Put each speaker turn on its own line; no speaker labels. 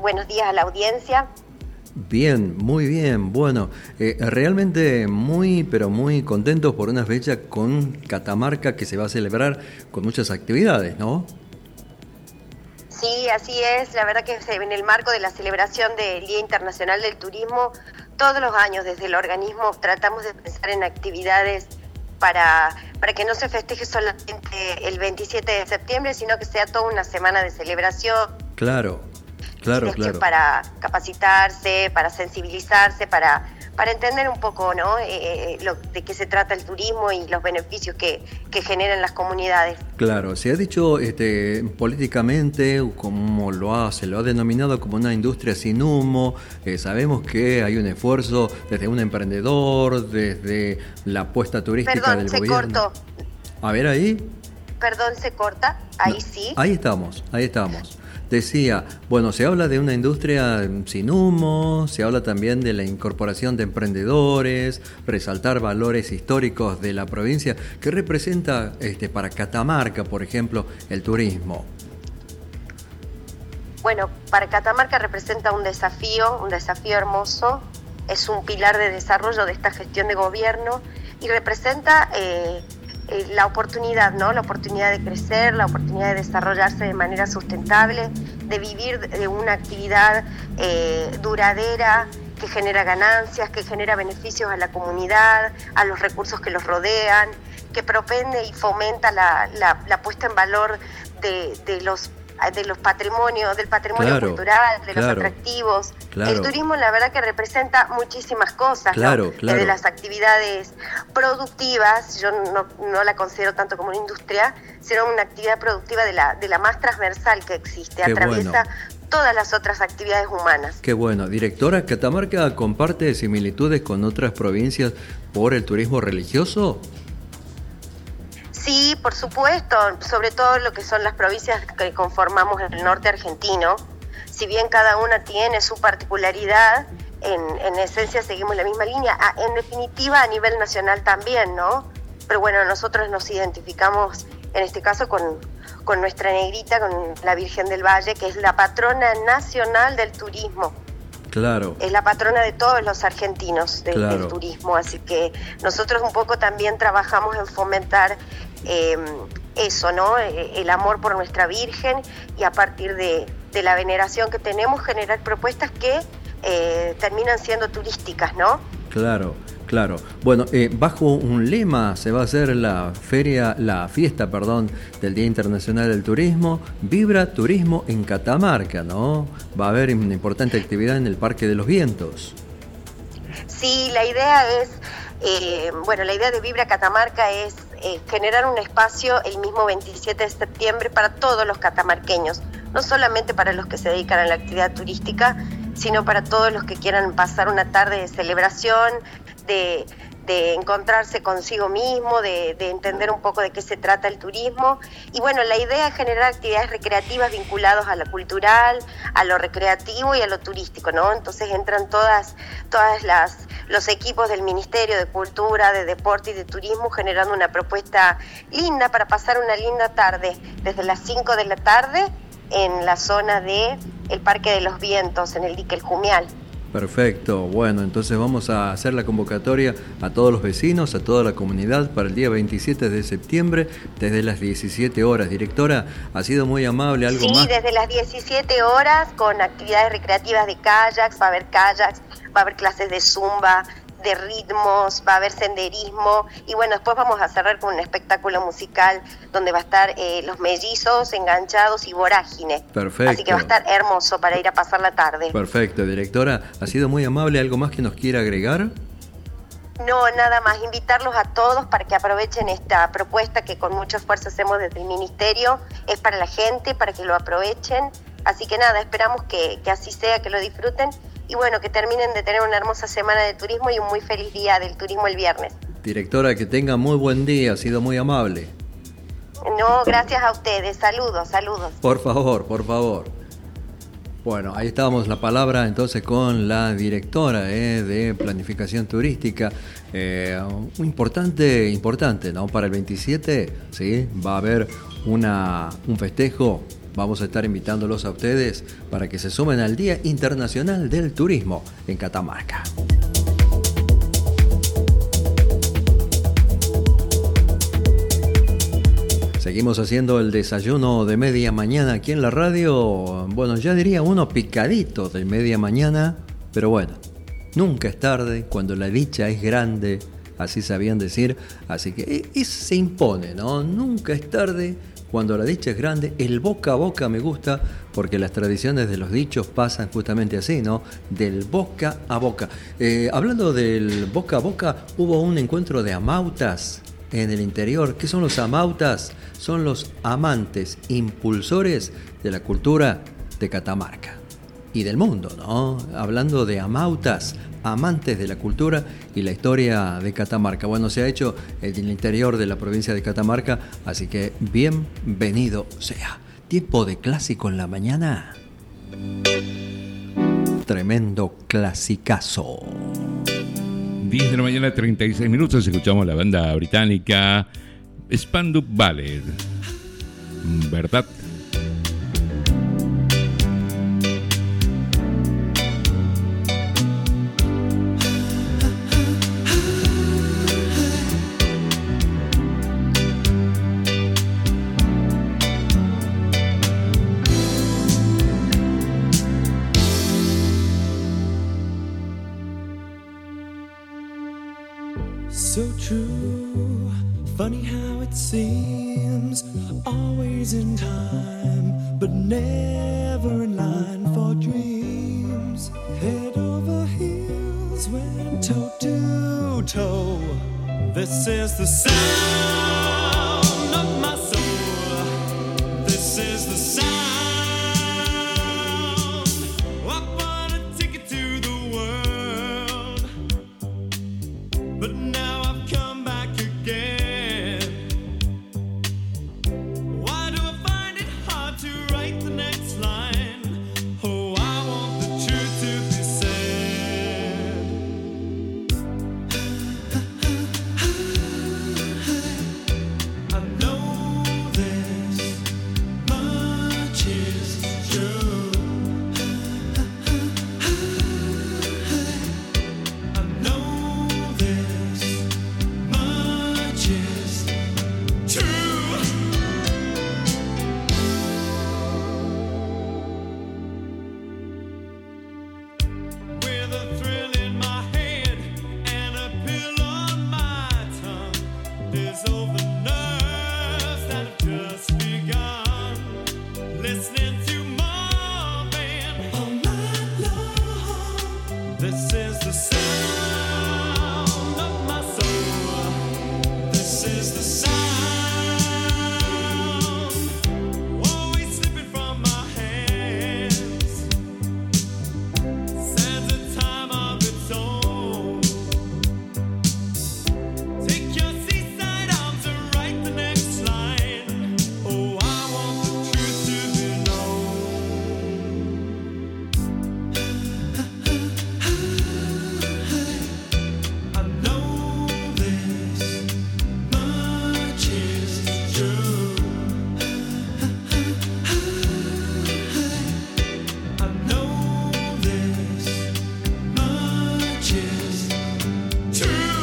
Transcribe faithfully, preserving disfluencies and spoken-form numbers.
buenos días a la audiencia.
Bien, muy bien. Bueno, eh, realmente muy, pero muy contentos por una fecha con Catamarca que se va a celebrar con muchas actividades, ¿no?
Sí, así es. La verdad que en el marco de la celebración del Día Internacional del Turismo, todos los años desde el organismo tratamos de pensar en actividades para, para que no se festeje solamente el veintisiete de septiembre, sino que sea toda una semana de celebración.
Claro, claro, claro.
Para capacitarse, para sensibilizarse, para, para entender un poco, ¿no? Eh, lo, de qué se trata el turismo y los beneficios que, que generan las comunidades.
Claro, se ha dicho este, políticamente, como lo ha, se lo ha denominado como una industria sin humo. Eh, sabemos que hay un esfuerzo desde un emprendedor, desde la apuesta turística
Perdón,
del
se
gobierno.
Cortó.
A ver ahí.
Perdón, se corta. Ahí
no,
sí.
Ahí estamos, ahí estamos. Decía, bueno, se habla de una industria sin humo, se habla también de la incorporación de emprendedores, resaltar valores históricos de la provincia. ¿Qué representa este, para Catamarca, por ejemplo, el turismo?
Bueno, para Catamarca representa un desafío, un desafío hermoso, es un pilar de desarrollo de esta gestión de gobierno y representa eh, eh, la oportunidad, ¿no? La oportunidad de crecer, la oportunidad de desarrollarse de manera sustentable, de vivir de una actividad eh, duradera, que genera ganancias, que genera beneficios a la comunidad, a los recursos que los rodean, que propende y fomenta la, la, la puesta en valor de, de los de los patrimonios, del patrimonio
claro,
cultural, de
claro,
los atractivos.
Claro.
El turismo la verdad que representa muchísimas cosas,
claro,
¿no?
Claro.
Desde las actividades productivas, yo no, no la considero tanto como una industria, sino una actividad productiva de la, de la más transversal que existe,
Qué
atraviesa
bueno.
todas las otras actividades humanas.
Qué bueno. Directora, ¿Catamarca comparte similitudes con otras provincias por el turismo religioso?
Sí, por supuesto, sobre todo lo que son las provincias que conformamos el norte argentino. Si bien cada una tiene su particularidad, en, en esencia seguimos la misma línea. Ah, en definitiva, a nivel nacional también, ¿no? Pero bueno, nosotros nos identificamos, en este caso, con, con nuestra negrita, con la Virgen del Valle, que es la patrona nacional del turismo.
Claro.
Es la patrona de todos los argentinos de,
claro.
del turismo, así que nosotros un poco también trabajamos en fomentar eh, eso, ¿no? El amor por nuestra Virgen y a partir de, de la veneración que tenemos generar propuestas que eh, terminan siendo turísticas, ¿no?
Claro, claro. Bueno, eh, bajo un lema se va a hacer la feria, la fiesta, perdón, del Día Internacional del Turismo, Vibra Turismo en Catamarca, ¿no? Va a haber una importante actividad en el Parque de los Vientos.
Sí, la idea es, eh, bueno, la idea de Vibra Catamarca es eh, generar un espacio el mismo veintisiete de septiembre para todos los catamarqueños, no solamente para los que se dedican a la actividad turística, sino para todos los que quieran pasar una tarde de celebración, de, de encontrarse consigo mismo, de, de entender un poco de qué se trata el turismo. Y bueno, la idea es generar actividades recreativas vinculadas a lo cultural, a lo recreativo y a lo turístico, ¿no? Entonces entran todas, todas las los equipos del Ministerio de Cultura, de Deporte y de Turismo generando una propuesta linda para pasar una linda tarde desde las cinco de la tarde en la zona de el Parque de los Vientos, en el dique El Jumial.
Perfecto, bueno, entonces vamos a hacer la convocatoria a todos los vecinos, a toda la comunidad para el día veintisiete de septiembre desde las diecisiete horas. Directora, ha sido muy amable, ¿algo
sí,
más?
Sí, desde las diecisiete horas con actividades recreativas de kayaks, va a haber kayaks, va a haber clases de zumba, de ritmos, va a haber senderismo y bueno, después vamos a cerrar con un espectáculo musical donde va a estar eh, Los Mellizos, Enganchados y Vorágine.
Perfecto.
Así que va a estar hermoso para ir a pasar la tarde.
Perfecto, directora, ha sido muy amable, ¿algo más que nos quiera agregar?
No, nada más, invitarlos a todos para que aprovechen esta propuesta que con mucho esfuerzo hacemos desde el Ministerio, es para la gente, para que lo aprovechen, así que nada, esperamos que, que así sea, que lo disfruten y bueno, que terminen de tener una hermosa semana de turismo y un muy feliz día del turismo el viernes.
Directora, que tenga muy buen día, ha sido muy amable.
No, gracias a ustedes, saludos, saludos.
Por favor, por favor. Bueno, ahí estábamos la palabra entonces con la directora eh, de Planificación Turística. Eh, importante, importante, ¿no? Para el veintisiete, sí, va a haber una, un festejo vamos a estar invitándolos a ustedes para que se sumen al Día Internacional del Turismo en Catamarca. Seguimos haciendo el desayuno de media mañana aquí en la radio. Bueno, ya diría uno picadito de media mañana, pero bueno, nunca es tarde cuando la dicha es grande, así sabían decir. Así que eso se impone, ¿no? Nunca es tarde cuando la dicha es grande. El boca a boca me gusta porque las tradiciones de los dichos pasan justamente así, ¿no? Del boca a boca. Eh, hablando del boca a boca, hubo un encuentro de amautas en el interior. ¿Qué son los amautas? Son los amantes, impulsores de la cultura de Catamarca y del mundo, ¿no? Hablando de amautas, amantes de la cultura y la historia de Catamarca. Bueno, se ha hecho en el interior de la provincia de Catamarca, así que bienvenido sea. Tiempo de clásico en la mañana. Tremendo clasicazo.
diez de la mañana, treinta y seis minutos, escuchamos la banda británica Spandau Ballet. ¿Verdad?
So true, funny how it seems, always in time, but never in line for dreams. Head over heels, went toe to toe. This is the sound